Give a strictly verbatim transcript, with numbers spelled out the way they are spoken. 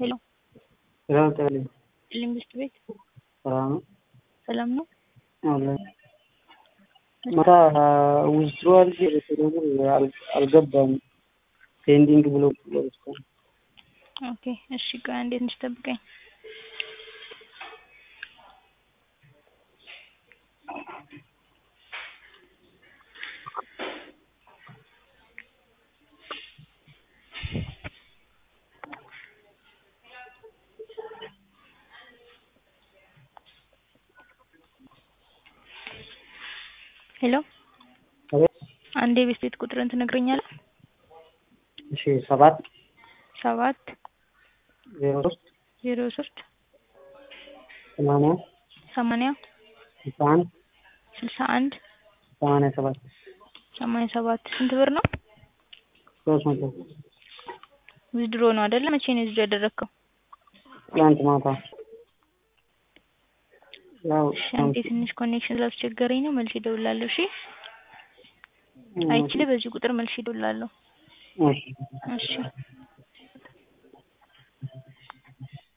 ሄሎ ሰላም ጤና ሊንግስት ቤት ሰላም ሰላም ነው አለ ማታ ዊዝድሮዋል አልገባም ፔንዲንግ ብሎ ብሎ ኦኬ እሺ ቆይ አንዴ ትንሽ ጠብቀኝ ሄሎ አንዴ ቤት ቁጥርን ትነግረኛለህ? እሺ ሰባት ሰባት ዜሮ ሶስት ዜሮ ሶስት ሰማንያ ሰማንያ ስልሳ አንድ ስልሳ አንድ ሰማንያ ሰባት ሰማንያ ሰባት ስንት ብር ነው? ሶስት መቶ ዊዝድሮ ነው አይደለ? መቼ ነው ዊዝድሮ ያደረከው? ትናንት ማታ ያው አንዴ ትንሽ ኮኔክሽን ስላስቸገረኝ ነው መልሼ እደውላለሁ። እሺ አይችልም በዚህ ቁጥር መልሼ እደውላለሁ። እሺ እሺ